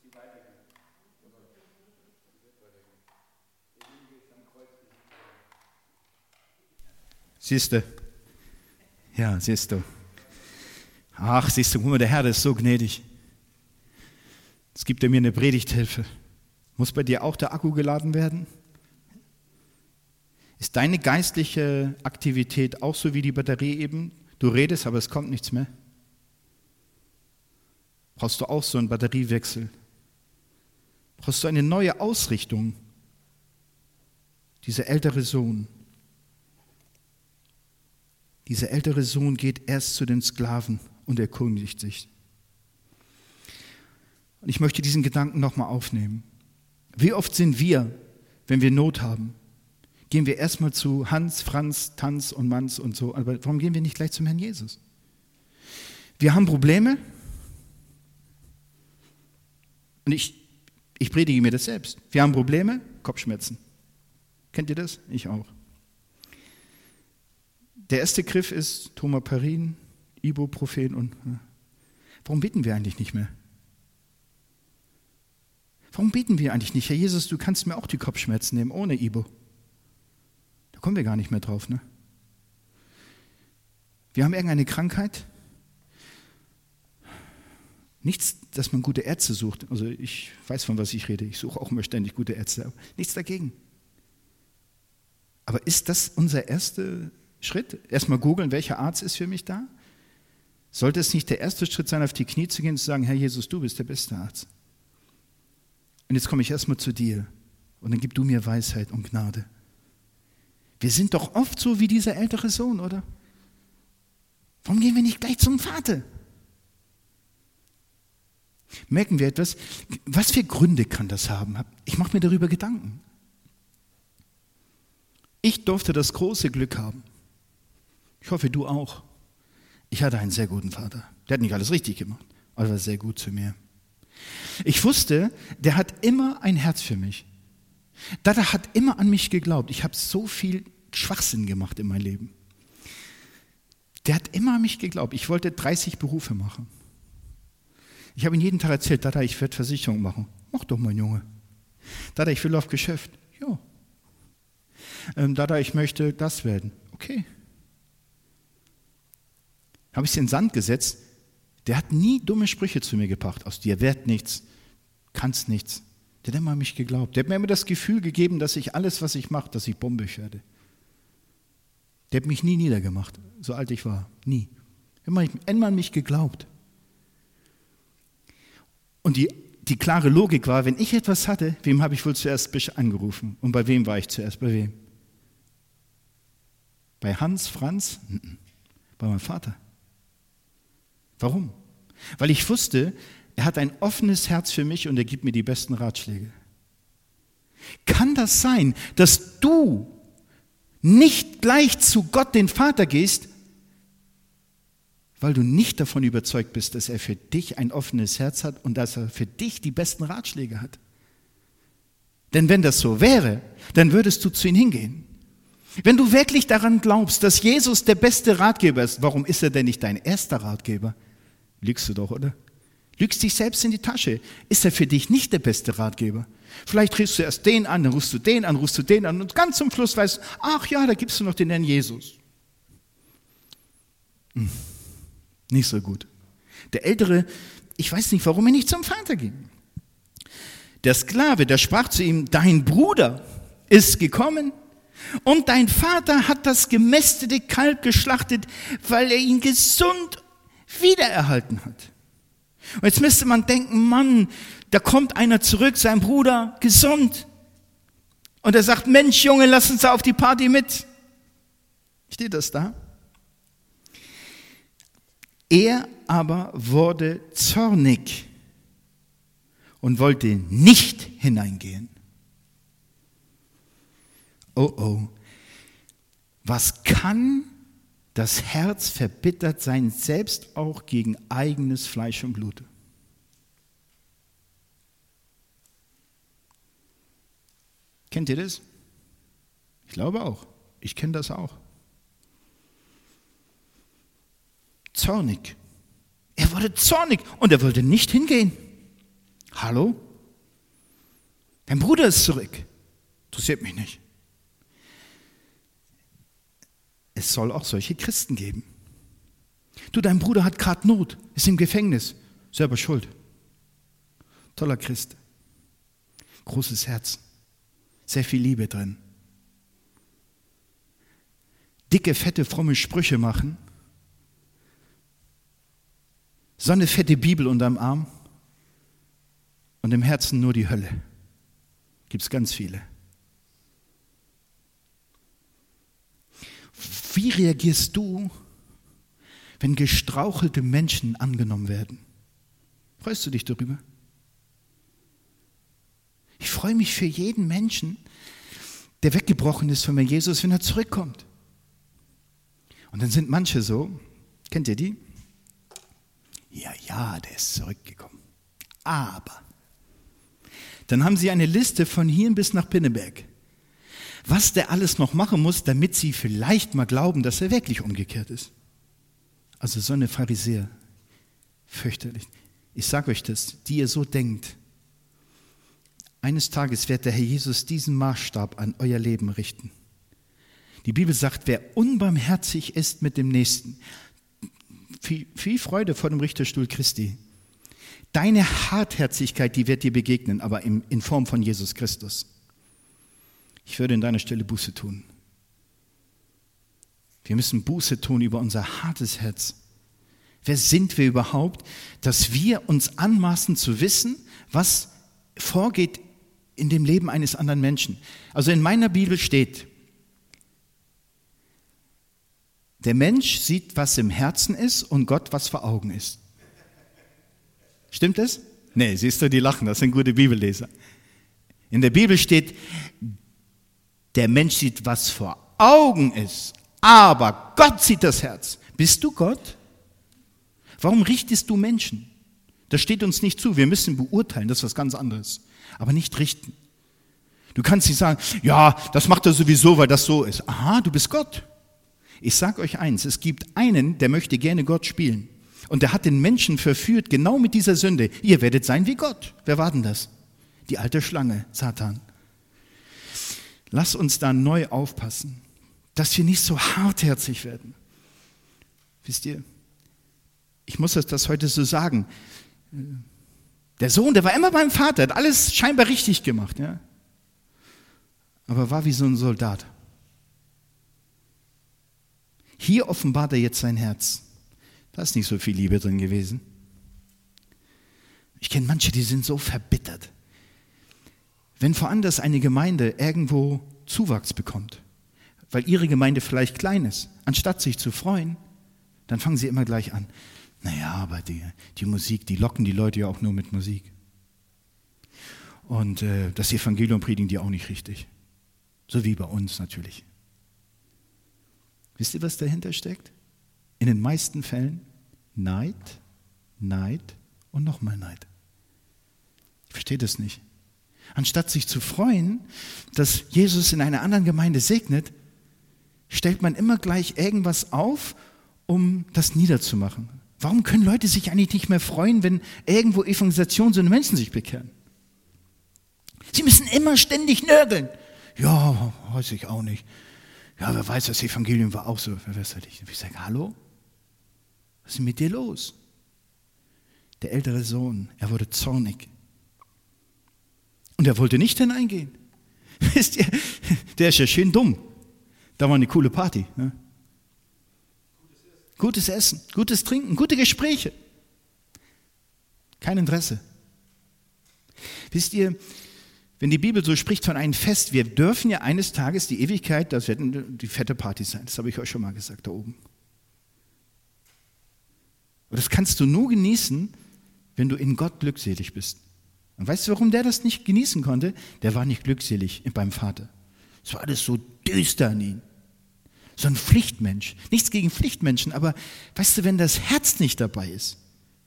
Siehst du? Ja, siehst du. Ach, siehst du, guck mal, der Herr, der ist so gnädig. Es gibt er mir eine Predigthilfe. Muss bei dir auch der Akku geladen werden? Ist deine geistliche Aktivität auch so wie die Batterie eben? Du redest, aber es kommt nichts mehr. Brauchst du auch so einen Batteriewechsel? Brauchst du eine neue Ausrichtung? Dieser ältere Sohn geht erst zu den Sklaven und erkundigt sich. Und ich möchte diesen Gedanken nochmal aufnehmen. Wie oft sind wir, wenn wir Not haben, gehen wir erstmal zu Hans, Franz, Tanz und Manz und so. Aber warum gehen wir nicht gleich zum Herrn Jesus? Wir haben Probleme und ich predige mir das selbst. Wir haben Probleme, Kopfschmerzen. Kennt ihr das? Ich auch. Der erste Griff ist Tomaparin, Ibuprofen und... Warum beten wir eigentlich nicht mehr? Warum beten wir eigentlich nicht? Herr Jesus, du kannst mir auch die Kopfschmerzen nehmen, ohne Ibo. Da kommen wir gar nicht mehr drauf, ne? Wir haben irgendeine Krankheit. Nichts, dass man gute Ärzte sucht. Also ich weiß, von was ich rede. Ich suche auch immer ständig gute Ärzte. Nichts dagegen. Aber ist das unser erster Schritt? Erstmal googeln, welcher Arzt ist für mich da? Sollte es nicht der erste Schritt sein, auf die Knie zu gehen und zu sagen, Herr Jesus, du bist der beste Arzt. Und jetzt komme ich erstmal zu dir und dann gib du mir Weisheit und Gnade. Wir sind doch oft so wie dieser ältere Sohn, oder? Warum gehen wir nicht gleich zum Vater? Merken wir etwas? Was für Gründe kann das haben? Ich mache mir darüber Gedanken. Ich durfte das große Glück haben. Ich hoffe, du auch. Ich hatte einen sehr guten Vater. Der hat nicht alles richtig gemacht, aber er war sehr gut zu mir. Ich wusste, der hat immer ein Herz für mich. Dada hat immer an mich geglaubt. Ich habe so viel Schwachsinn gemacht in meinem Leben. Der hat immer an mich geglaubt. Ich wollte 30 Berufe machen. Ich habe ihm jeden Tag erzählt, Dada, ich werde Versicherung machen. Mach doch, mein Junge. Dada, ich will auf Geschäft. Ja. Dada, ich möchte das werden. Okay. Habe ich es in den Sand gesetzt. Der hat nie dumme Sprüche zu mir gebracht. Aus dir wird nichts, kannst nichts. Der hat immer an mich geglaubt. Der hat mir immer das Gefühl gegeben, dass ich alles, was ich mache, dass ich bombig werde. Der hat mich nie niedergemacht, so alt ich war. Nie. Immer an mich geglaubt. Und die klare Logik war, wenn ich etwas hatte, wem habe ich wohl zuerst angerufen? Und bei wem war ich zuerst? Bei wem? Bei Hans, Franz? Bei meinem Vater. Warum? Weil ich wusste, er hat ein offenes Herz für mich und er gibt mir die besten Ratschläge. Kann das sein, dass du nicht gleich zu Gott, den Vater, gehst, weil du nicht davon überzeugt bist, dass er für dich ein offenes Herz hat und dass er für dich die besten Ratschläge hat? Denn wenn das so wäre, dann würdest du zu ihm hingehen. Wenn du wirklich daran glaubst, dass Jesus der beste Ratgeber ist, warum ist er denn nicht dein erster Ratgeber? Lügst du doch, oder? Lügst dich selbst in die Tasche. Ist er für dich nicht der beste Ratgeber? Vielleicht rufst du erst den an, dann rufst du den an und ganz zum Schluss weißt du, ach ja, da gibst du noch den Herrn Jesus. Nicht so gut. Der Ältere, ich weiß nicht, warum er nicht zum Vater ging. Der Sklave, der sprach zu ihm, dein Bruder ist gekommen und dein Vater hat das gemästete Kalb geschlachtet, weil er ihn gesund wiedererhalten hat. Und jetzt müsste man denken, Mann, da kommt einer zurück, sein Bruder, gesund. Und er sagt, Mensch, Junge, lass uns auf die Party mit. Steht das da? Er aber wurde zornig und wollte nicht hineingehen. Oh, oh. Was kann das Herz verbittert sein, selbst auch gegen eigenes Fleisch und Blut? Kennt ihr das? Ich glaube auch. Ich kenne das auch. Zornig. Er wurde zornig und er wollte nicht hingehen. Hallo? Dein Bruder ist zurück. Interessiert mich nicht. Es soll auch solche Christen geben. Du, dein Bruder hat gerade Not, ist im Gefängnis, selber schuld. Toller Christ. Großes Herz. Sehr viel Liebe drin. Dicke, fette, fromme Sprüche machen. So eine fette Bibel unterm Arm. Und im Herzen nur die Hölle. Gibt es ganz viele. Wie reagierst du, wenn gestrauchelte Menschen angenommen werden? Freust du dich darüber? Ich freue mich für jeden Menschen, der weggebrochen ist von mir, Jesus, wenn er zurückkommt. Und dann sind manche so, kennt ihr die? Ja, der ist zurückgekommen. Aber, dann haben sie eine Liste von hier bis nach Pinneberg, was der alles noch machen muss, damit sie vielleicht mal glauben, dass er wirklich umgekehrt ist. Also so eine Pharisäer, fürchterlich. Ich sage euch das, die ihr so denkt, eines Tages wird der Herr Jesus diesen Maßstab an euer Leben richten. Die Bibel sagt, wer unbarmherzig ist mit dem Nächsten, viel Freude vor dem Richterstuhl Christi. Deine Hartherzigkeit, die wird dir begegnen, aber in Form von Jesus Christus. Ich würde an deiner Stelle Buße tun. Wir müssen Buße tun über unser hartes Herz. Wer sind wir überhaupt, dass wir uns anmaßen zu wissen, was vorgeht in dem Leben eines anderen Menschen? Also in meiner Bibel steht, der Mensch sieht, was im Herzen ist und Gott, was vor Augen ist. Stimmt das? Nee, siehst du, die lachen, das sind gute Bibelleser. In der Bibel steht, der Mensch sieht, was vor Augen ist, aber Gott sieht das Herz. Bist du Gott? Warum richtest du Menschen? Das steht uns nicht zu. Wir müssen beurteilen, das ist was ganz anderes. Aber nicht richten. Du kannst nicht sagen, ja, das macht er sowieso, weil das so ist. Aha, du bist Gott. Ich sage euch eins, es gibt einen, der möchte gerne Gott spielen. Und der hat den Menschen verführt, genau mit dieser Sünde. Ihr werdet sein wie Gott. Wer war denn das? Die alte Schlange, Satan. Lass uns da neu aufpassen, dass wir nicht so hartherzig werden. Wisst ihr, ich muss das heute so sagen. Der Sohn, der war immer beim Vater, hat alles scheinbar richtig gemacht. Ja? Aber war wie so ein Soldat. Hier offenbart er jetzt sein Herz. Da ist nicht so viel Liebe drin gewesen. Ich kenne manche, die sind so verbittert. Wenn woanders eine Gemeinde irgendwo Zuwachs bekommt, weil ihre Gemeinde vielleicht klein ist, anstatt sich zu freuen, dann fangen sie immer gleich an. Naja, aber die Musik, die locken die Leute ja auch nur mit Musik. Und das Evangelium predigen die auch nicht richtig. So wie bei uns natürlich. Wisst ihr, was dahinter steckt? In den meisten Fällen Neid und nochmal Neid. Ich verstehe das nicht. Anstatt sich zu freuen, dass Jesus in einer anderen Gemeinde segnet, stellt man immer gleich irgendwas auf, um das niederzumachen. Warum können Leute sich eigentlich nicht mehr freuen, wenn irgendwo Evangelisation so Menschen sich bekehren? Sie müssen immer ständig nörgeln. Ja, weiß ich auch nicht. Ja, wer weiß, das Evangelium war auch so verwässert. Ich sage, hallo? Was ist mit dir los? Der ältere Sohn, er wurde zornig. Und er wollte nicht hineingehen. Wisst ihr, der ist ja schön dumm. Da war eine coole Party. Ne? Gutes Essen, gutes Trinken, gute Gespräche. Kein Interesse. Wisst ihr, wenn die Bibel so spricht von einem Fest, wir dürfen ja eines Tages die Ewigkeit, das werden die fette Partys sein, das habe ich euch schon mal gesagt da oben. Und das kannst du nur genießen, wenn du in Gott glückselig bist. Und weißt du, warum der das nicht genießen konnte? Der war nicht glückselig beim Vater. Es war alles so düster an ihn. So ein Pflichtmensch. Nichts gegen Pflichtmenschen, aber weißt du, wenn das Herz nicht dabei ist,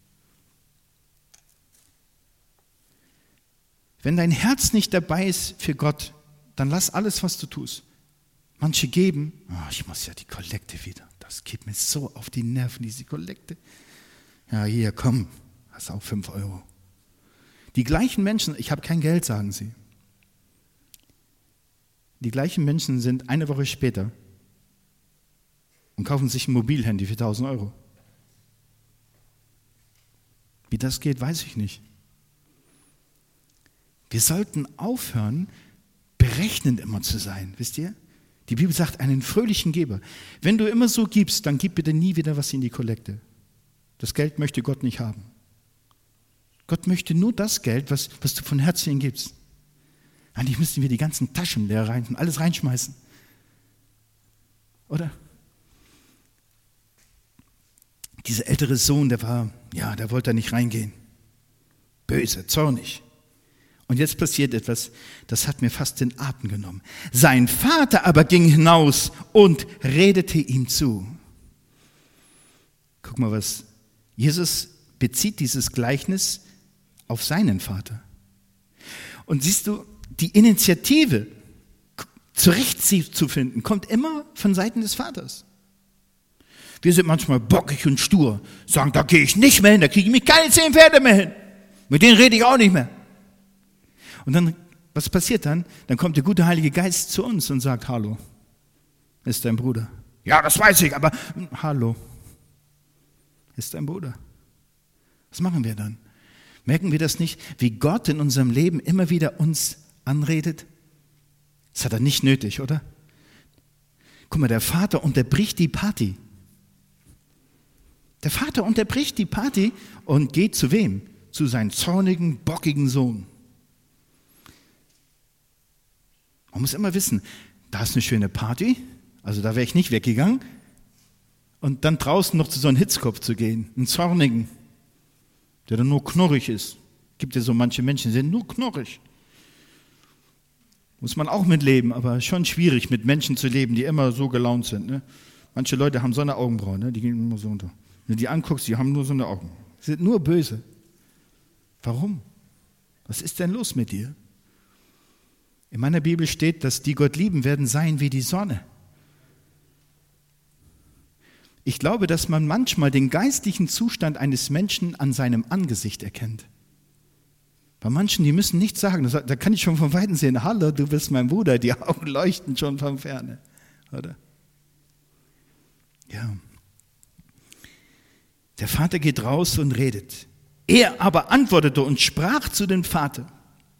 wenn dein Herz nicht dabei ist für Gott, dann lass alles, was du tust. Manche geben, ich muss ja die Kollekte wieder. Das geht mir so auf die Nerven, diese Kollekte. Ja, hier, komm, hast auch 5 Euro. Die gleichen Menschen, ich habe kein Geld, sagen sie. Die gleichen Menschen sind eine Woche später und kaufen sich ein Mobilhandy für 1.000 Euro. Wie das geht, weiß ich nicht. Wir sollten aufhören, berechnend immer zu sein, wisst ihr? Die Bibel sagt, einen fröhlichen Geber. Wenn du immer so gibst, dann gib bitte nie wieder was in die Kollekte. Das Geld möchte Gott nicht haben. Gott möchte nur das Geld, was du von Herzen gibst. Eigentlich müssten wir die ganzen Taschen leer rein und alles reinschmeißen. Oder? Dieser ältere Sohn, der wollte da nicht reingehen. Böse, zornig. Und jetzt passiert etwas, das hat mir fast den Atem genommen. Sein Vater aber ging hinaus und redete ihm zu. Guck mal, was Jesus bezieht dieses Gleichnis auf seinen Vater. Und siehst du, die Initiative, zurechtzufinden, kommt immer von Seiten des Vaters. Wir sind manchmal bockig und stur, sagen, da gehe ich nicht mehr hin, da kriege ich mich keine 10 Pferde mehr hin. Mit denen rede ich auch nicht mehr. Und dann, was passiert dann? Dann kommt der gute Heilige Geist zu uns und sagt, hallo, ist dein Bruder. Ja, das weiß ich, aber hallo, ist dein Bruder. Was machen wir dann? Merken wir das nicht, wie Gott in unserem Leben immer wieder uns anredet? Das hat er nicht nötig, oder? Guck mal, der Vater unterbricht die Party. Der Vater unterbricht die Party und geht zu wem? Zu seinem zornigen, bockigen Sohn. Man muss immer wissen, da ist eine schöne Party, also da wäre ich nicht weggegangen. Und dann draußen noch zu so einem Hitzkopf zu gehen, einen zornigen, der dann nur knorrig ist. Gibt ja so manche Menschen, die sind nur knorrig. Muss man auch mitleben, aber schon schwierig, mit Menschen zu leben, die immer so gelaunt sind. Ne? Manche Leute haben so eine Augenbraue, ne? Die gehen immer so unter. Wenn du die anguckst, die haben nur so eine Augen. Sie sind nur böse. Warum? Was ist denn los mit dir? In meiner Bibel steht, dass die Gott lieben werden sein wie die Sonne. Ich glaube, dass man manchmal den geistlichen Zustand eines Menschen an seinem Angesicht erkennt. Bei manchen, die müssen nichts sagen. Da kann ich schon von Weitem sehen, hallo, du bist mein Bruder. Die Augen leuchten schon von Ferne. Oder? Ja. Der Vater geht raus und redet. Er aber antwortete und sprach zu dem Vater.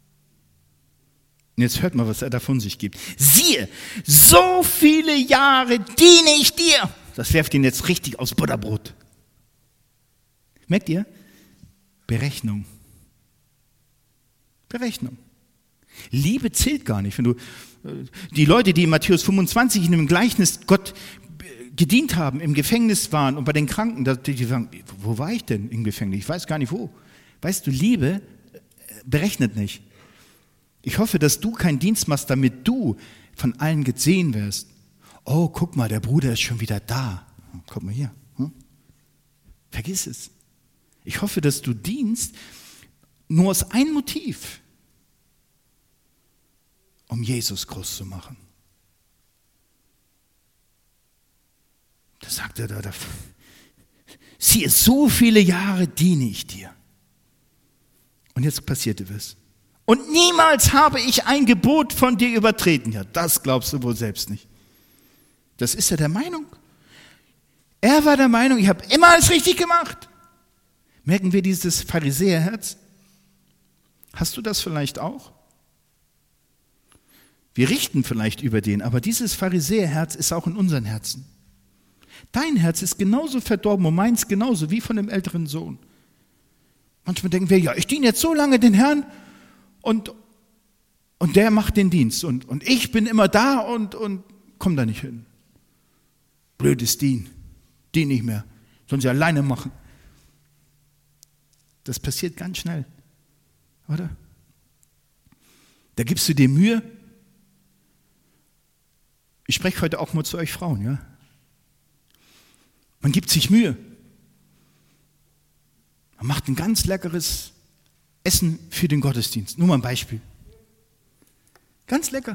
Und jetzt hört mal, was er da von sich gibt. Siehe, so viele Jahre diene ich dir. Das werft ihn jetzt richtig aus Butterbrot. Merkt ihr? Berechnung. Berechnung. Liebe zählt gar nicht. Wenn du die Leute, die in Matthäus 25 in dem Gleichnis Gott gedient haben, im Gefängnis waren und bei den Kranken, die sagen, wo war ich denn im Gefängnis? Ich weiß gar nicht wo. Weißt du, Liebe berechnet nicht. Ich hoffe, dass du keinen Dienst machst, damit du von allen gesehen wirst. Oh, guck mal, der Bruder ist schon wieder da. Guck mal hier. Vergiss es. Ich hoffe, dass du dienst nur aus einem Motiv, um Jesus groß zu machen. Da sagt er da, siehe, so viele Jahre diene ich dir. Und jetzt passierte was. Und niemals habe ich ein Gebot von dir übertreten. Ja, das glaubst du wohl selbst nicht. Das ist er der Meinung. Er war der Meinung, ich habe immer alles richtig gemacht. Merken wir dieses Pharisäerherz? Hast du das vielleicht auch? Wir richten vielleicht über den, aber dieses Pharisäerherz ist auch in unseren Herzen. Dein Herz ist genauso verdorben und meins genauso wie von dem älteren Sohn. Manchmal denken wir, ja, ich diene jetzt so lange den Herrn und der macht den Dienst und ich bin immer da und komm da nicht hin. Blödes Dien nicht mehr, sollen sie alleine machen. Das passiert ganz schnell, oder? Da gibst du dir Mühe. Ich spreche heute auch mal zu euch Frauen, ja? Man gibt sich Mühe. Man macht ein ganz leckeres Essen für den Gottesdienst. Nur mal ein Beispiel. Ganz lecker.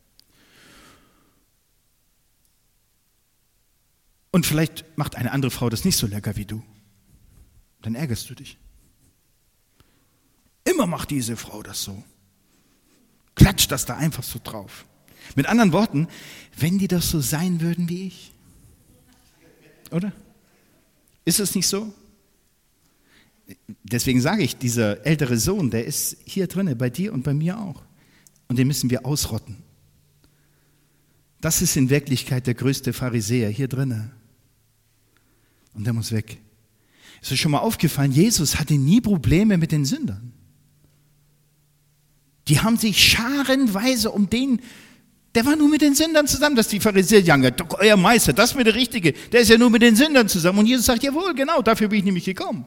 Und vielleicht macht eine andere Frau das nicht so lecker wie du. Dann ärgerst du dich. immer macht diese Frau das so. Klatscht das da einfach so drauf. Mit anderen Worten, wenn die doch so sein würden wie ich. Oder? Ist es nicht so? Deswegen sage ich, dieser ältere Sohn, der ist hier drinne, bei dir und bei mir auch. Und den müssen wir ausrotten. Das ist in Wirklichkeit der größte Pharisäer hier drinne. Und der muss weg. Ist euch schon mal aufgefallen, Jesus hatte nie Probleme mit den Sündern. Die haben sich scharenweise um den, der war nur mit den Sündern zusammen, dass die Pharisäer sagen, doch euer Meister, das ist mir der Richtige, der ist ja nur mit den Sündern zusammen. Und Jesus sagt, jawohl, genau, dafür bin ich nämlich gekommen.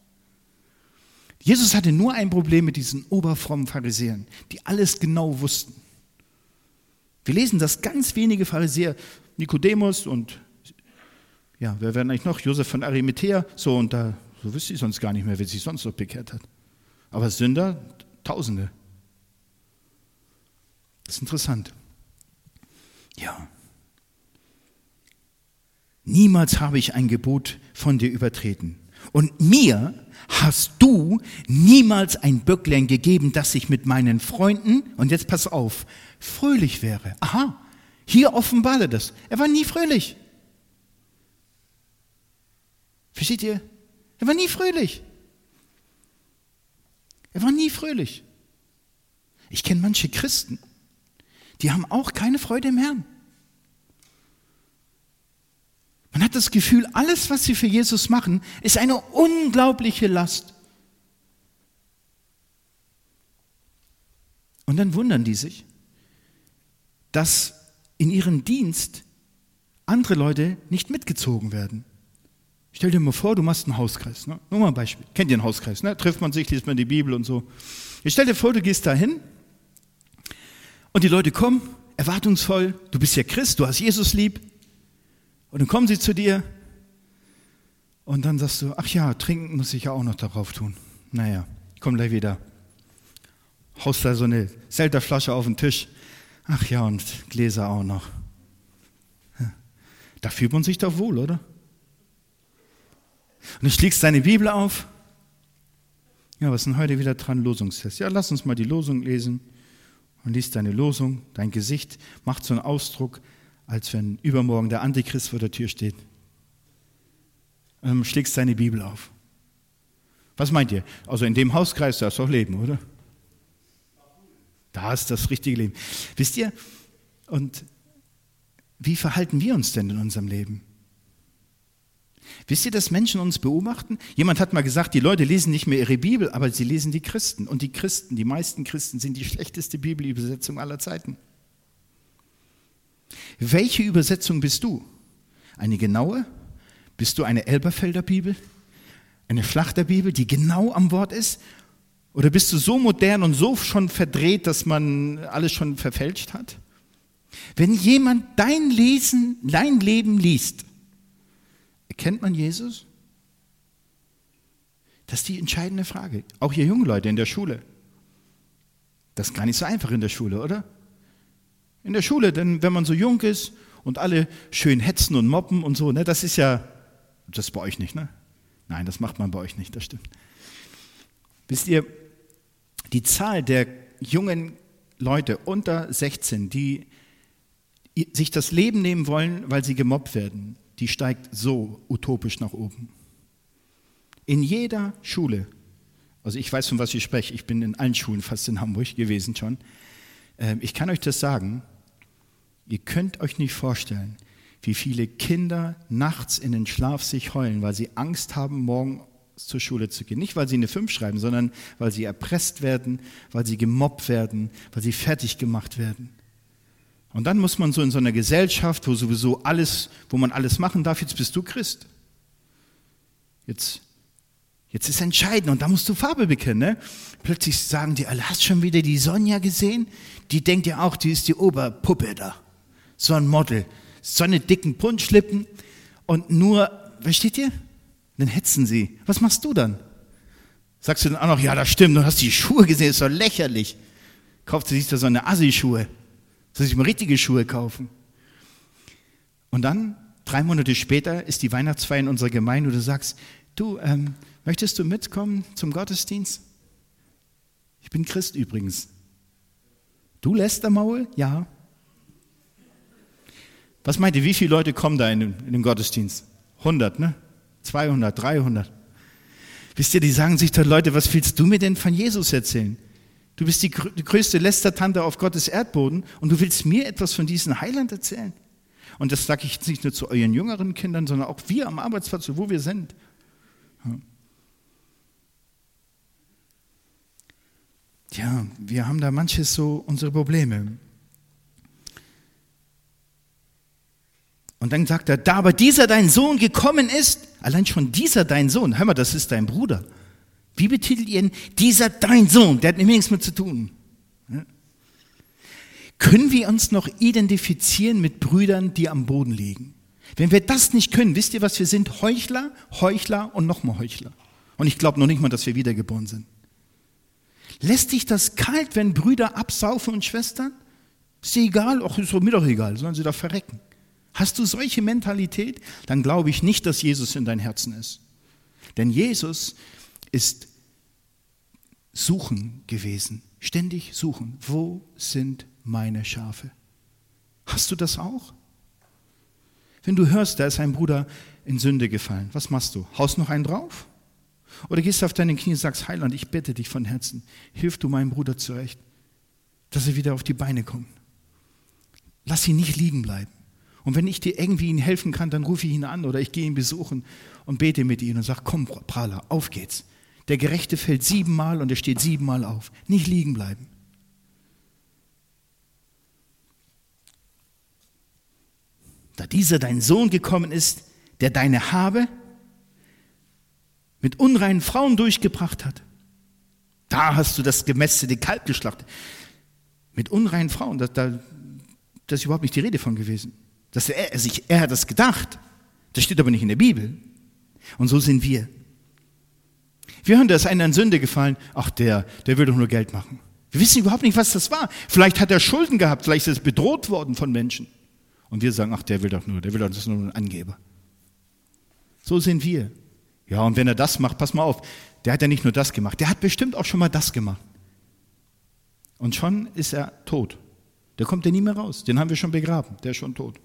Jesus hatte nur ein Problem mit diesen oberfrommen Pharisäern, die alles genau wussten. Wir lesen, dass ganz wenige Pharisäer, Nikodemus und, ja, wer wäre eigentlich noch? Josef von Arimathäa, so wüsste ich sonst gar nicht mehr, wer sich sonst noch bekehrt hat. Aber Sünder, Tausende. Das ist interessant. Ja. Niemals habe ich ein Gebot von dir übertreten. Und mir hast du niemals ein Böcklein gegeben, dass ich mit meinen Freunden, und jetzt pass auf, fröhlich wäre. Aha, hier offenbart er das. Er war nie fröhlich. Versteht ihr? Er war nie fröhlich. Er war nie fröhlich. Ich kenne manche Christen, die haben auch keine Freude im Herrn. Man hat das Gefühl, alles, was sie für Jesus machen, ist eine unglaubliche Last. Und dann wundern die sich, dass in ihren Dienst andere Leute nicht mitgezogen werden. Stell dir mal vor, du machst einen Hauskreis. Ne? Nur mal ein Beispiel. Kennt ihr einen Hauskreis? Ne? Trifft man sich, liest man die Bibel und so. Jetzt stell dir vor, du gehst da hin und die Leute kommen, erwartungsvoll. Du bist ja Christ, du hast Jesus lieb. Und dann kommen sie zu dir und dann sagst du, ach ja, trinken muss ich ja auch noch darauf tun. Naja, ich komme gleich wieder. Haust da so eine Selterflasche auf den Tisch. Ach ja, und Gläser auch noch. Da fühlt man sich doch wohl, oder? Und du schlägst deine Bibel auf. Ja, was ist denn heute wieder dran? Losungstest. Ja, lass uns mal die Losung lesen. Und liest deine Losung, dein Gesicht macht so einen Ausdruck, als wenn übermorgen der Antichrist vor der Tür steht. Und dann schlägst deine Bibel auf. Was meint ihr? Also in dem Hauskreis, da ist doch Leben, oder? Da ist das richtige Leben. Wisst ihr, und wie verhalten wir uns denn in unserem Leben? Wisst ihr, dass Menschen uns beobachten? Jemand hat mal gesagt, die Leute lesen nicht mehr ihre Bibel, aber sie lesen die Christen. Und die Christen, die meisten Christen, sind die schlechteste Bibelübersetzung aller Zeiten. Welche Übersetzung bist du? Eine genaue? Bist du eine Elberfelder Bibel? Eine Schlachterbibel, die genau am Wort ist? Oder bist du so modern und so schon verdreht, dass man alles schon verfälscht hat? Wenn jemand dein Leben liest, erkennt man Jesus? Das ist die entscheidende Frage. Auch ihr jungen Leute in der Schule. Das ist gar nicht so einfach in der Schule, oder? In der Schule, denn wenn man so jung ist und alle schön hetzen und mobben und so, ne, das ist bei euch nicht, ne? Nein, das macht man bei euch nicht, das stimmt. Wisst ihr, die Zahl der jungen Leute unter 16, die sich das Leben nehmen wollen, weil sie gemobbt werden, die steigt so utopisch nach oben. In jeder Schule, also ich weiß, von was ich spreche, ich bin in allen Schulen fast in Hamburg gewesen schon, ich kann euch das sagen, ihr könnt euch nicht vorstellen, wie viele Kinder nachts in den Schlaf sich heulen, weil sie Angst haben, morgen zur Schule zu gehen. Nicht, weil sie eine 5 schreiben, sondern weil sie erpresst werden, weil sie gemobbt werden, weil sie fertig gemacht werden. Und dann muss man so in so einer Gesellschaft, wo sowieso wo man alles machen darf, jetzt bist du Christ. Jetzt ist entscheidend und da musst du Farbe bekennen. Ne? Plötzlich sagen die alle, hast schon wieder die Sonja gesehen? Die denkt ja auch, die ist die Oberpuppe da. So ein Model. So eine dicken Punschlippen und nur, versteht ihr? Dann hetzen sie. Was machst du dann? Sagst du dann auch noch, ja, das stimmt, du hast die Schuhe gesehen, ist doch lächerlich. Kauft sie sich da so eine Assi-Schuhe. Soll sich mal richtige Schuhe kaufen. Und dann, 3 Monate später, ist die Weihnachtsfeier in unserer Gemeinde und du sagst, du, möchtest du mitkommen zum Gottesdienst? Ich bin Christ übrigens. Du Lästermaul? Ja. Was meint ihr, wie viele Leute kommen da in den Gottesdienst? 100, ne? 200, 300. Wisst ihr, die sagen sich doch, Leute, was willst du mir denn von Jesus erzählen? Du bist die größte Lästertante auf Gottes Erdboden und du willst mir etwas von diesem Heiland erzählen? Und das sage ich jetzt nicht nur zu euren jüngeren Kindern, sondern auch wir am Arbeitsplatz, wo wir sind. Ja, wir haben da manches so unsere Probleme. Und dann sagt er, da aber dieser dein Sohn gekommen ist, allein schon dieser dein Sohn, hör mal, das ist dein Bruder. Wie betitelt ihr ihn? Dieser dein Sohn, der hat nichts mit zu tun. Ja. Können wir uns noch identifizieren mit Brüdern, die am Boden liegen? Wenn wir das nicht können, wisst ihr, was wir sind? Heuchler, Heuchler und nochmal Heuchler. Und ich glaube noch nicht mal, dass wir wiedergeboren sind. Lässt dich das kalt, wenn Brüder absaufen und Schwestern? Ist dir egal? Ach, ist mir doch egal, sollen sie da verrecken. Hast du solche Mentalität? Dann glaube ich nicht, dass Jesus in dein Herzen ist. Denn Jesus ist suchen gewesen, ständig suchen. Wo sind meine Schafe? Hast du das auch? Wenn du hörst, da ist ein Bruder in Sünde gefallen, was machst du? Haust noch einen drauf? Oder gehst du auf deine Knie und sagst, Heiland, ich bitte dich von Herzen, hilf du meinem Bruder zurecht, dass er wieder auf die Beine kommt. Lass ihn nicht liegen bleiben. Und wenn ich dir irgendwie ihm helfen kann, dann rufe ich ihn an oder ich gehe ihn besuchen und bete mit ihm und sage, komm Prahler, auf geht's. Der Gerechte fällt 7-mal und er steht 7-mal auf. Nicht liegen bleiben. Da dieser dein Sohn gekommen ist, der deine Habe mit unreinen Frauen durchgebracht hat. Da hast du das gemästete Kalb geschlachtet. Mit unreinen Frauen, da ist überhaupt nicht die Rede von gewesen. Er hat das gedacht. Das steht aber nicht in der Bibel. Und so sind wir. Wir hören, da ist einer in Sünde gefallen. Ach, der will doch nur Geld machen. Wir wissen überhaupt nicht, was das war. Vielleicht hat er Schulden gehabt, vielleicht ist er bedroht worden von Menschen. Und wir sagen, ach, das ist nur ein Angeber. So sind wir. Ja, und wenn er das macht, pass mal auf, der hat ja nicht nur das gemacht, der hat bestimmt auch schon mal das gemacht. Und schon ist er tot. Der kommt ja nie mehr raus. Den haben wir schon begraben, der ist schon tot.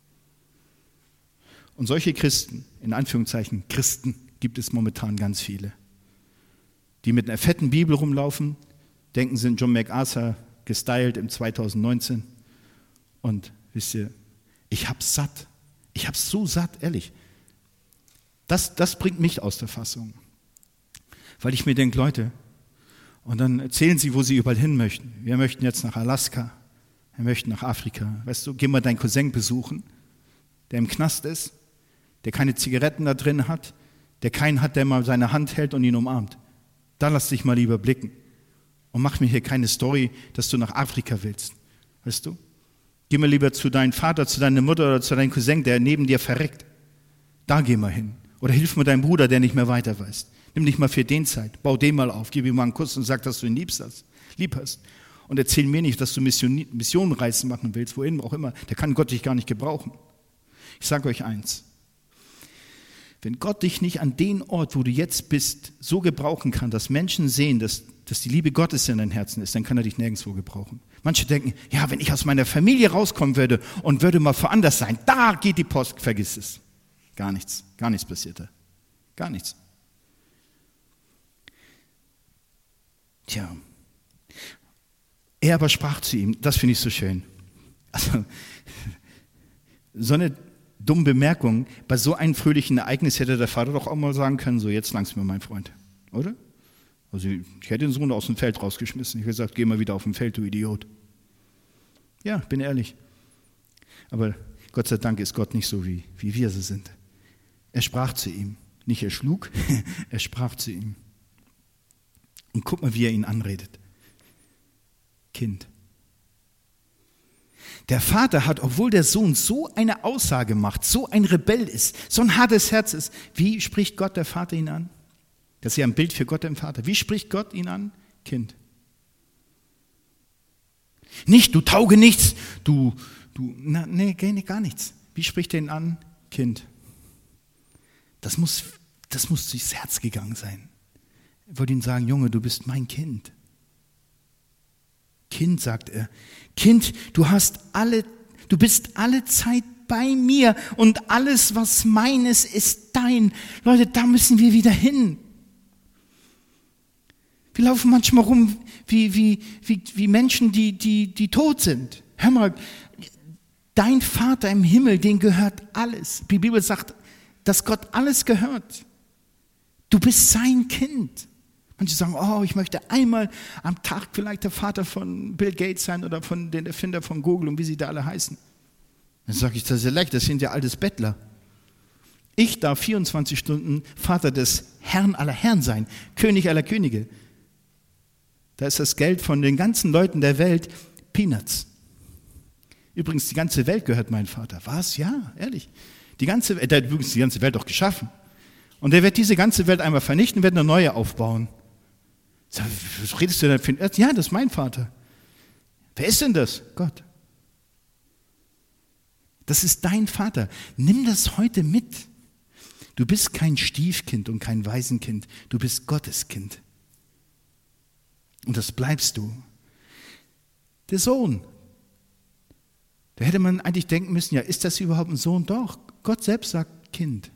Und solche Christen, in Anführungszeichen Christen, gibt es momentan ganz viele. Die mit einer fetten Bibel rumlaufen, denken, sind John MacArthur gestylt im 2019. Und wisst ihr, ich hab's satt. Ich hab's so satt, ehrlich. Das bringt mich aus der Fassung. Weil ich mir denke, Leute, und dann erzählen sie, wo sie überall hin möchten. Wir möchten jetzt nach Alaska, wir möchten nach Afrika. Weißt du, geh mal deinen Cousin besuchen, der im Knast ist, der keine Zigaretten da drin hat, der keinen hat, der mal seine Hand hält und ihn umarmt. Da lass dich mal lieber blicken. Und mach mir hier keine Story, dass du nach Afrika willst. Weißt du? Geh mal lieber zu deinem Vater, zu deiner Mutter oder zu deinem Cousin, der neben dir verreckt. Da geh mal hin. Oder hilf mir deinem Bruder, der nicht mehr weiter weiß. Nimm dich mal für den Zeit. Bau den mal auf. Gib ihm mal einen Kuss und sag, dass du ihn lieb hast. Und erzähl mir nicht, dass du Missionenreisen machen willst, wohin auch immer. Der kann Gott dich gar nicht gebrauchen. Ich sage euch eins. Wenn Gott dich nicht an den Ort, wo du jetzt bist, so gebrauchen kann, dass Menschen sehen, dass die Liebe Gottes in deinem Herzen ist, dann kann er dich nirgendwo gebrauchen. Manche denken, ja, wenn ich aus meiner Familie rauskommen würde und würde mal woanders sein, da geht die Post, vergiss es. Gar nichts passiert da. Gar nichts. Tja, er aber sprach zu ihm, das finde ich so schön. Also, so eine dumme Bemerkung, bei so einem fröhlichen Ereignis hätte der Vater doch auch mal sagen können, so jetzt lang's mir, mein Freund, oder? Also ich hätte den Sohn aus dem Feld rausgeschmissen. Ich hätte gesagt, geh mal wieder auf dem Feld, du Idiot. Ja, bin ehrlich. Aber Gott sei Dank ist Gott nicht so, wie wir so sind. Er sprach zu ihm. Nicht er schlug, er sprach zu ihm. Und guck mal, wie er ihn anredet. Kind. Der Vater hat, obwohl der Sohn so eine Aussage macht, so ein Rebell ist, so ein hartes Herz ist, wie spricht Gott, der Vater, ihn an? Das ist ja ein Bild für Gott, den Vater. Wie spricht Gott ihn an? Kind. Nicht, du tauge nichts, gar nichts. Wie spricht er ihn an? Kind. Das muss durchs Herz gegangen sein. Er wollte ihm sagen, Junge, du bist mein Kind. Kind, sagt er, Kind, du bist alle Zeit bei mir und alles, was meines, ist dein. Leute, da müssen wir wieder hin. Wir laufen manchmal rum wie Menschen, die tot sind. Hör mal, dein Vater im Himmel, den gehört alles. Die Bibel sagt, dass Gott alles gehört. Du bist sein Kind. Manche sagen, oh, ich möchte einmal am Tag vielleicht der Vater von Bill Gates sein oder von den Erfinder von Google und wie sie da alle heißen. Dann sage ich, das ist ja leicht, das sind ja alles Bettler. Ich darf 24 Stunden Vater des Herrn aller Herren sein, König aller Könige. Da ist das Geld von den ganzen Leuten der Welt Peanuts. Übrigens, die ganze Welt gehört meinem Vater. Was? Ja, ehrlich. Der hat übrigens die ganze Welt auch geschaffen. Und er wird diese ganze Welt einmal vernichten, wird eine neue aufbauen. Sag, was redest du denn? Ja, das ist mein Vater. Wer ist denn das? Gott. Das ist dein Vater. Nimm das heute mit. Du bist kein Stiefkind und kein Waisenkind. Du bist Gottes Kind. Und das bleibst du. Der Sohn. Da hätte man eigentlich denken müssen, ja, ist das überhaupt ein Sohn? Doch, Gott selbst sagt Kind.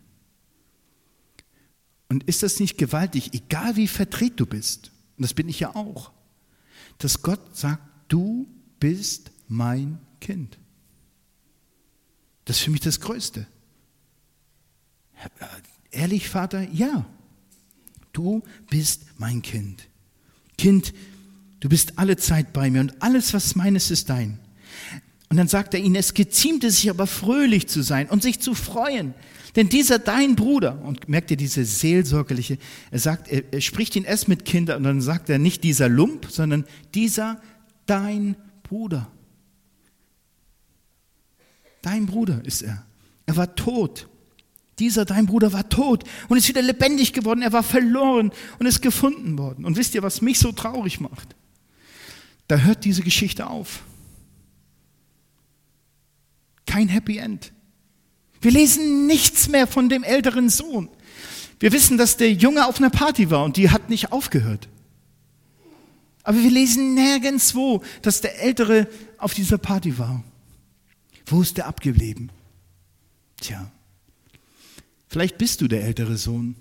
Und ist das nicht gewaltig, egal wie verdreht du bist, und das bin ich ja auch, dass Gott sagt, du bist mein Kind. Das ist für mich das Größte. Ehrlich, Vater? Ja. Du bist mein Kind. Kind, du bist alle Zeit bei mir und alles, was meines, ist dein. Und dann sagt er ihnen, es geziemte sich aber fröhlich zu sein und sich zu freuen. Denn dieser dein Bruder, und merkt ihr diese seelsorgerliche, er spricht ihn erst mit Kindern und dann sagt er nicht dieser Lump, sondern dieser dein Bruder. Dein Bruder ist er. Er war tot. Dieser dein Bruder war tot und ist wieder lebendig geworden. Er war verloren und ist gefunden worden. Und wisst ihr, was mich so traurig macht? Da hört diese Geschichte auf. Kein Happy End. Wir lesen nichts mehr von dem älteren Sohn. Wir wissen, dass der Junge auf einer Party war und die hat nicht aufgehört. Aber wir lesen nirgendwo, dass der Ältere auf dieser Party war. Wo ist der abgeblieben? Tja, vielleicht bist du der ältere Sohn.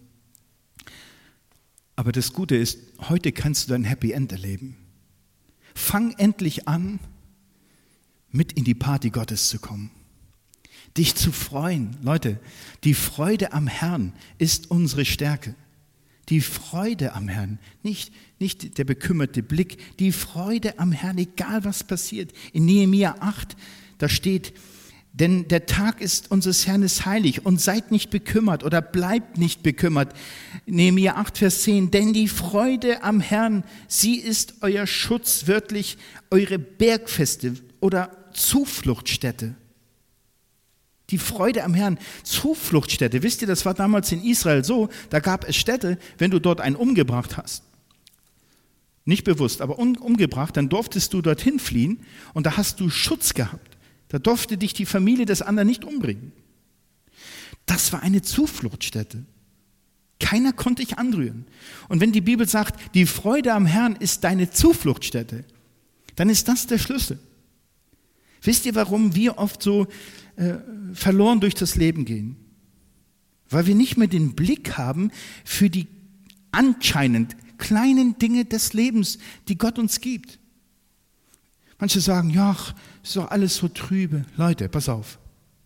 Aber das Gute ist, heute kannst du dein Happy End erleben. Fang endlich an, mit in die Party Gottes zu kommen. Dich zu freuen. Leute, die Freude am Herrn ist unsere Stärke. Die Freude am Herrn, nicht der bekümmerte Blick, die Freude am Herrn, egal was passiert. In Nehemia 8, da steht, denn der Tag ist unseres Herrn ist heilig und seid nicht bekümmert oder bleibt nicht bekümmert. Nehemia 8, Vers 10, denn die Freude am Herrn, sie ist euer Schutz, wörtlich eure Bergfeste oder Zufluchtsstätte. Die Freude am Herrn, Zufluchtsstätte. Wisst ihr, das war damals in Israel so, da gab es Städte, wenn du dort einen umgebracht hast, nicht bewusst, aber umgebracht, dann durftest du dorthin fliehen und da hast du Schutz gehabt. Da durfte dich die Familie des anderen nicht umbringen. Das war eine Zufluchtsstätte. Keiner konnte dich anrühren. Und wenn die Bibel sagt, die Freude am Herrn ist deine Zufluchtsstätte, dann ist das der Schlüssel. Wisst ihr, warum wir oft so verloren durch das Leben gehen? Weil wir nicht mehr den Blick haben für die anscheinend kleinen Dinge des Lebens, die Gott uns gibt. Manche sagen, ja, ist doch alles so trübe. Leute, pass auf.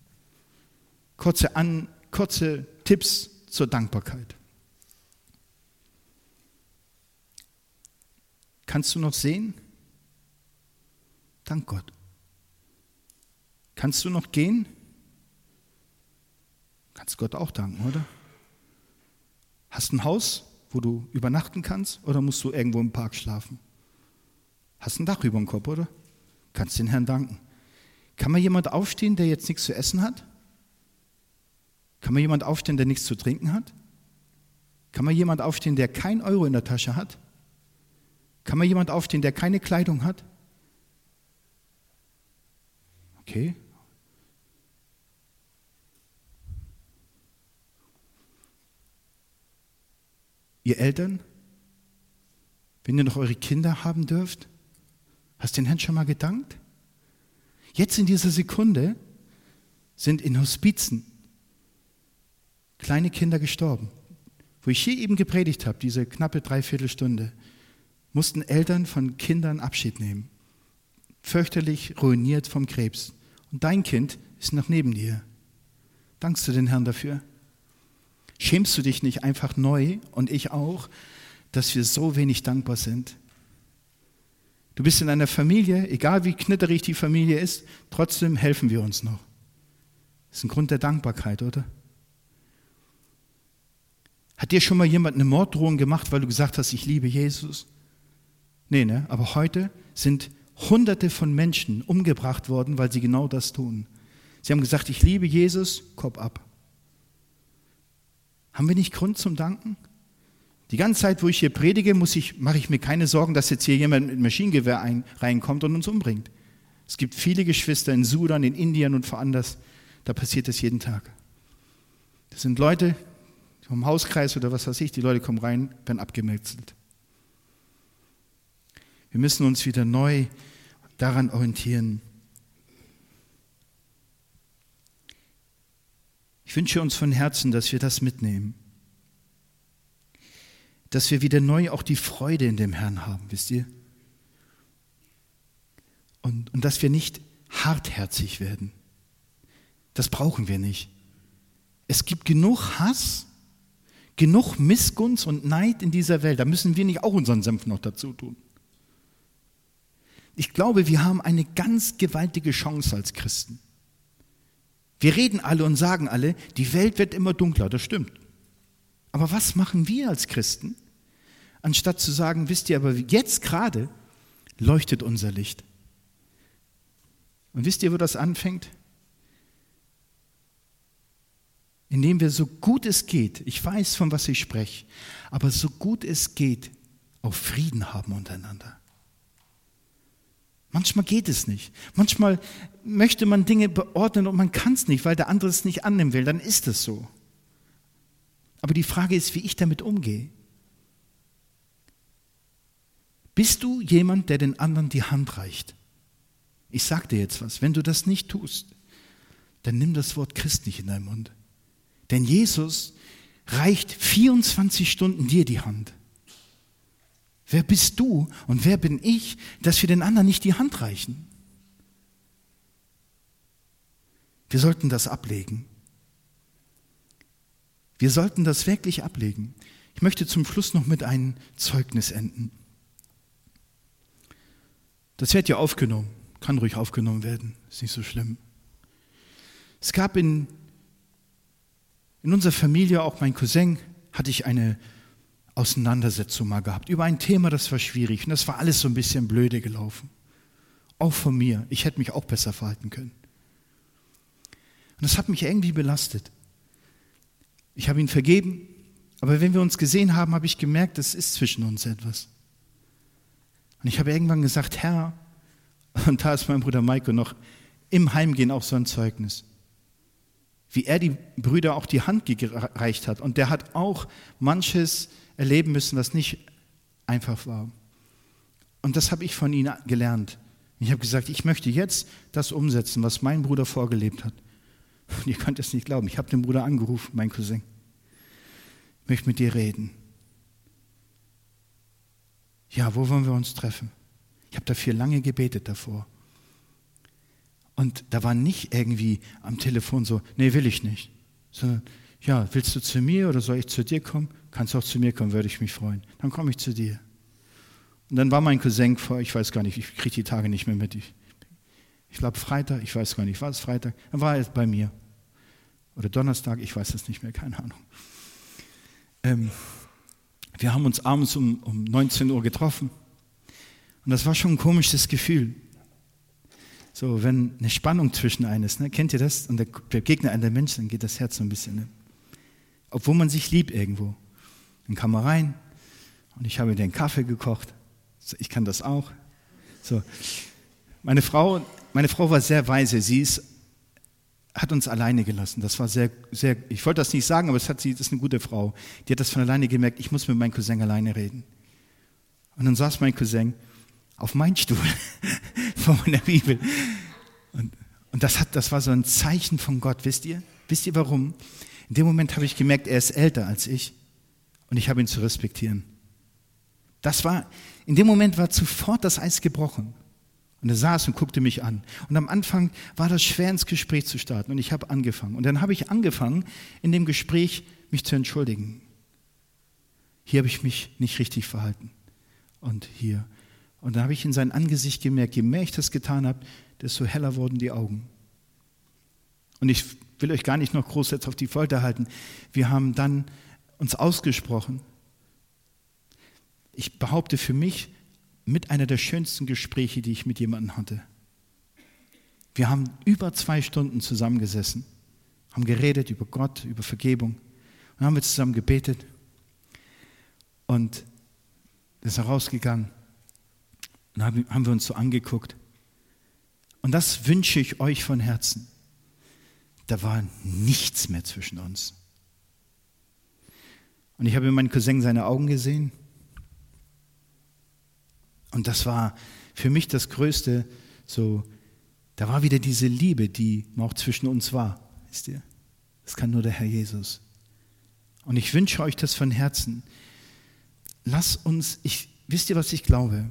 Kurze Tipps zur Dankbarkeit. Kannst du noch sehen? Dank Gott. Kannst du noch gehen? Kannst Gott auch danken, oder? Hast ein Haus, wo du übernachten kannst, oder musst du irgendwo im Park schlafen? Hast ein Dach über dem Kopf, oder? Kannst den Herrn danken. Kann mal jemand aufstehen, der jetzt nichts zu essen hat? Kann mal jemand aufstehen, der nichts zu trinken hat? Kann mal jemand aufstehen, der kein Euro in der Tasche hat? Kann mal jemand aufstehen, der keine Kleidung hat? Okay. Ihr Eltern, wenn ihr noch eure Kinder haben dürft, Hast du den Herrn schon mal gedankt? Jetzt in dieser Sekunde sind in Hospizen kleine Kinder gestorben. Wo ich hier eben gepredigt habe, diese knappe 3/4 Stunde, mussten Eltern von Kindern Abschied nehmen. Fürchterlich ruiniert vom Krebs. Und dein Kind ist noch neben dir. Dankst du den Herrn dafür? Schämst du dich nicht einfach neu und ich auch, dass wir so wenig dankbar sind? Du bist in einer Familie, egal wie knitterig die Familie ist, trotzdem helfen wir uns noch. Das ist ein Grund der Dankbarkeit, oder? Hat dir schon mal jemand eine Morddrohung gemacht, weil du gesagt hast, ich liebe Jesus? Nee, ne? Aber heute sind Hunderte von Menschen umgebracht worden, weil sie genau das tun. Sie haben gesagt, ich liebe Jesus, Kopf ab. Haben wir nicht Grund zum Danken? Die ganze Zeit, wo ich hier predige, mache ich mir keine Sorgen, dass jetzt hier jemand mit Maschinengewehr reinkommt und uns umbringt. Es gibt viele Geschwister in Sudan, in Indien und woanders, da passiert das jeden Tag. Das sind Leute vom Hauskreis oder was weiß ich, die Leute kommen rein, werden abgemetzelt. Wir müssen uns wieder neu daran orientieren. Ich wünsche uns von Herzen, dass wir das mitnehmen. Dass wir wieder neu auch die Freude in dem Herrn haben, wisst ihr? Und dass wir nicht hartherzig werden. Das brauchen wir nicht. Es gibt genug Hass, genug Missgunst und Neid in dieser Welt. Da müssen wir nicht auch unseren Senf noch dazu tun. Ich glaube, wir haben eine ganz gewaltige Chance als Christen. Wir reden alle und sagen alle, die Welt wird immer dunkler, das stimmt. Aber was machen wir als Christen? Anstatt zu sagen, wisst ihr, aber jetzt gerade leuchtet unser Licht. Und wisst ihr, wo das anfängt? Indem wir so gut es geht, ich weiß, von was ich spreche, aber so gut es geht, auch Frieden haben untereinander. Manchmal geht es nicht. Manchmal möchte man Dinge beordnen und man kann es nicht, weil der andere es nicht annehmen will. Dann ist es so. Aber die Frage ist, wie ich damit umgehe. Bist du jemand, der den anderen die Hand reicht? Ich sage dir jetzt was. Wenn du das nicht tust, dann nimm das Wort Christ nicht in deinen Mund. Denn Jesus reicht 24 Stunden dir die Hand. Wer bist du und wer bin ich, dass wir den anderen nicht die Hand reichen? Wir sollten das ablegen. Wir sollten das wirklich ablegen. Ich möchte zum Schluss noch mit einem Zeugnis enden. Das wird ja aufgenommen, kann ruhig aufgenommen werden, ist nicht so schlimm. Es gab in unserer Familie, auch mein Cousin, hatte ich eine Auseinandersetzung mal gehabt über ein Thema, das war schwierig und das war alles so ein bisschen blöde gelaufen. Auch von mir, ich hätte mich auch besser verhalten können. Und das hat mich irgendwie belastet. Ich habe ihn vergeben, aber wenn wir uns gesehen haben, habe ich gemerkt, es ist zwischen uns etwas. Und ich habe irgendwann gesagt, Herr, und da ist mein Bruder Maiko noch im Heimgehen auch so ein Zeugnis, wie er die Brüder auch die Hand gereicht hat. Und der hat auch manches erleben müssen, was nicht einfach war. Und das habe ich von ihm gelernt. Ich habe gesagt, ich möchte jetzt das umsetzen, was mein Bruder vorgelebt hat. Und ihr könnt es nicht glauben. Ich habe den Bruder angerufen, mein Cousin. Ich möchte mit dir reden. Ja, wo wollen wir uns treffen? Ich habe dafür lange gebetet davor. Und da war nicht irgendwie am Telefon so, nee, will ich nicht. Sondern, ja, willst du zu mir oder soll ich zu dir kommen? Kannst du auch zu mir kommen, würde ich mich freuen. Dann komme ich zu dir. Und dann war mein Cousin vor, ich weiß gar nicht, ich kriege die Tage nicht mehr mit. Ich glaube Freitag, ich weiß gar nicht, war es Freitag? Dann war er bei mir. Oder Donnerstag, ich weiß es nicht mehr, keine Ahnung. Wir haben uns abends um 19 Uhr getroffen. Und das war schon ein komisches Gefühl. So, wenn eine Spannung zwischen einem ist, ne? Kennt ihr das? Und der begegnet einem der Mensch, dann geht das Herz so ein bisschen. Ne? Obwohl man sich liebt irgendwo. Dann kam er rein und ich habe den Kaffee gekocht. Ich kann das auch. So. Meine Frau war sehr weise. Sie hat uns alleine gelassen. Das war sehr, sehr, ich wollte das nicht sagen, aber das ist eine gute Frau. Die hat das von alleine gemerkt, ich muss mit meinem Cousin alleine reden. Und dann saß mein Cousin auf meinen Stuhl vor meiner Bibel. Und das war so ein Zeichen von Gott, wisst ihr? Wisst ihr warum? In dem Moment habe ich gemerkt, er ist älter als ich und ich habe ihn zu respektieren. In dem Moment war sofort das Eis gebrochen. Und er saß und guckte mich an. Und am Anfang war das schwer, ins Gespräch zu starten. Und ich habe angefangen. Und dann habe ich angefangen, in dem Gespräch mich zu entschuldigen. Hier habe ich mich nicht richtig verhalten. Und hier. Und dann habe ich in sein Angesicht gemerkt, je mehr ich das getan habe, desto heller wurden die Augen. Und ich will euch gar nicht noch groß jetzt auf die Folter halten. Wir haben dann uns ausgesprochen. Ich behaupte für mich, mit einer der schönsten Gespräche, die ich mit jemandem hatte. Wir haben über 2 Stunden zusammengesessen, haben geredet über Gott, über Vergebung. Und dann haben wir zusammen gebetet. Und das ist herausgegangen. Und dann haben wir uns so angeguckt. Und das wünsche ich euch von Herzen. Da war nichts mehr zwischen uns. Und ich habe in meinem Cousin seine Augen gesehen. Und das war für mich das Größte, da war wieder diese Liebe, die auch zwischen uns war. Wisst ihr? Das kann nur der Herr Jesus. Und ich wünsche euch das von Herzen. Wisst ihr, was ich glaube?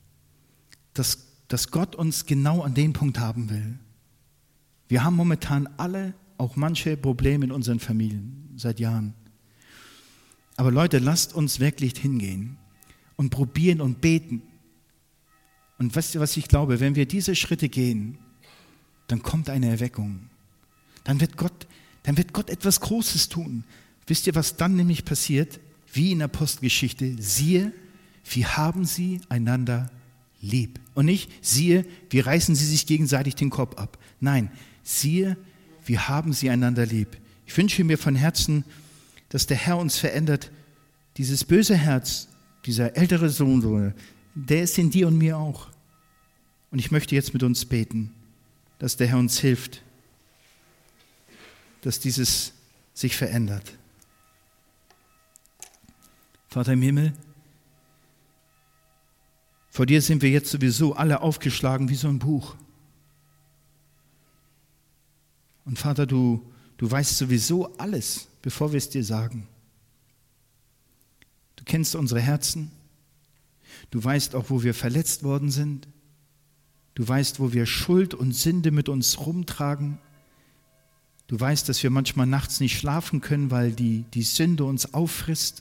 Dass Gott uns genau an dem Punkt haben will. Wir haben momentan alle, auch manche Probleme in unseren Familien, seit Jahren. Aber Leute, lasst uns wirklich hingehen und probieren und beten. Und wisst ihr, was ich glaube? Wenn wir diese Schritte gehen, dann kommt eine Erweckung. Dann wird Gott etwas Großes tun. Wisst ihr, was dann nämlich passiert? Wie in der Apostelgeschichte, siehe, wie haben sie einander lieb. Und nicht, siehe, wie reißen sie sich gegenseitig den Kopf ab. Nein, siehe, wie haben sie einander lieb. Ich wünsche mir von Herzen, dass der Herr uns verändert. Dieses böse Herz, dieser ältere Sohn, der ist in dir und mir auch. Und ich möchte jetzt mit uns beten, dass der Herr uns hilft, dass dieses sich verändert. Vater im Himmel, vor dir sind wir jetzt sowieso alle aufgeschlagen wie so ein Buch. Und Vater, du weißt sowieso alles, bevor wir es dir sagen. Du kennst unsere Herzen. Du weißt auch, wo wir verletzt worden sind. Du weißt, wo wir Schuld und Sünde mit uns rumtragen. Du weißt, dass wir manchmal nachts nicht schlafen können, weil die Sünde uns auffrisst.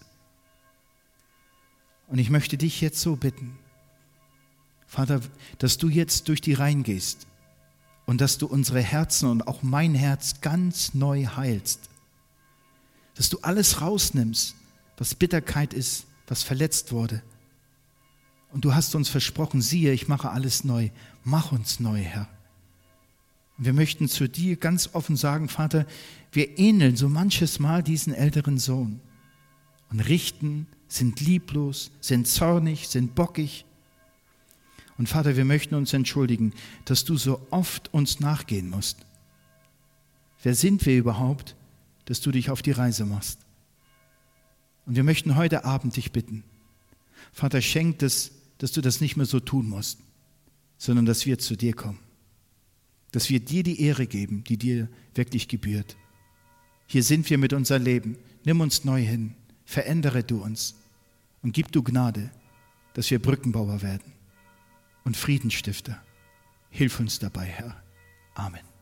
Und ich möchte dich jetzt so bitten, Vater, dass du jetzt durch die Reihen gehst und dass du unsere Herzen und auch mein Herz ganz neu heilst. Dass du alles rausnimmst, was Bitterkeit ist, was verletzt wurde. Und du hast uns versprochen, siehe, ich mache alles neu. Mach uns neu, Herr. Und wir möchten zu dir ganz offen sagen, Vater, wir ähneln so manches Mal diesen älteren Sohn und richten, sind lieblos, sind zornig, sind bockig. Und Vater, wir möchten uns entschuldigen, dass du so oft uns nachgehen musst. Wer sind wir überhaupt, dass du dich auf die Reise machst? Und wir möchten heute Abend dich bitten, Vater, schenk das, dass du das nicht mehr so tun musst, sondern dass wir zu dir kommen. Dass wir dir die Ehre geben, die dir wirklich gebührt. Hier sind wir mit unserem Leben. Nimm uns neu hin. Verändere du uns. Und gib du Gnade, dass wir Brückenbauer werden und Friedensstifter. Hilf uns dabei, Herr. Amen.